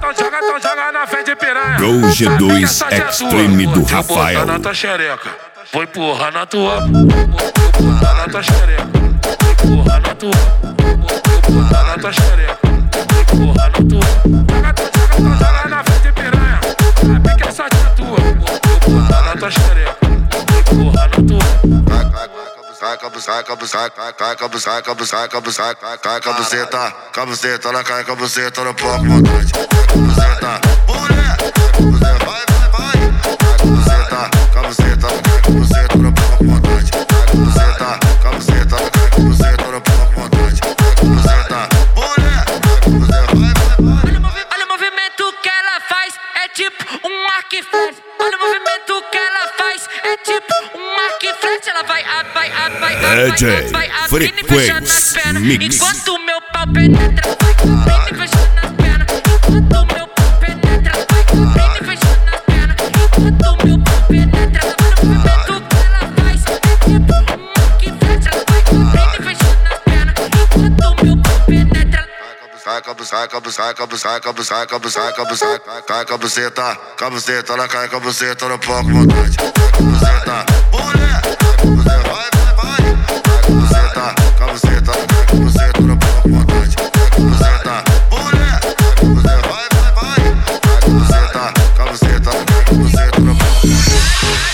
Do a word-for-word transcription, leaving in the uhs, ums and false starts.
então joga, então joga na frente, piranha. Pro G dois Extreme do Rafael. Na tua xereca, vou empurrar na tua, vou empurrar na tua xereca, vou empurrar na tua, vou empurrar na tua xereca, vou empurrar na tua. Joga, então joga, então joga na frente, piranha. Sabe que essa é tua, vou empurrar na tua xereca, vou empurrar na tua. Saca, saca, saca, saca, saca, saca, saca, saca, buceta, cabuceta, ela cai, cabuceta no palco, vontade. Cabuceta, mulher, cabuceta, vai, vai, vai. Cabuceta, cabuceta, ela cai, cabuceta no palco, vontade. Cabuceta, cabuceta, ela cai, cabuceta no palco, vontade. Cabuceta, mulher, cabuceta, vai, vai, vai. Olha o movimento que ela faz, é tipo um arco e flecha. Olha o movimento que ela faz, é tipo um arco e flecha. Ela vai, vai, vai, vai, vai, D J vai abrindo e fechando as Frequency pernas. Mix. Enquanto o meu pau penetra, vai abrindo e fechando as pernas. Enquanto o meu pau penetra, vai abrindo e fechando as pernas. Enquanto o meu pau penetra, olha o movimento que ela faz, é tipo um arco e flecha. Ela vai abrindo e fechando as pernas. Enquanto o meu pau penetra. Saca, saca, saca, saca, saca, saca, saca, saca, buceta, cabuceta, ela cai, cabuceta no palco, vontade. Cabuceta.